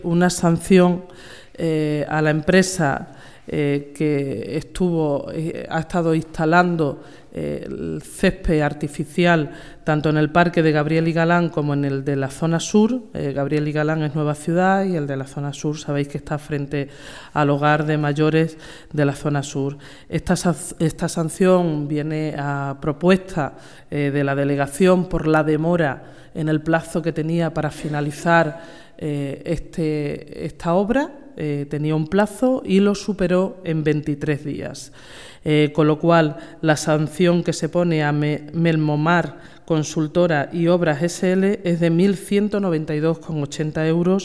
Una sanción a la empresa que ha estado instalando el césped artificial tanto en el parque de Gabriel y Galán como en el de la zona sur. Gabriel y Galán es Nueva Ciudad y el de la zona sur sabéis que está frente al hogar de mayores de la zona sur. Esta sanción viene a propuesta de la delegación por la demora en el plazo que tenía para finalizar esta obra. Tenía un plazo y lo superó en 23 días. Con lo cual, la sanción que se pone a Melmomar Consultora y Obras SL es de 1.192,80 euros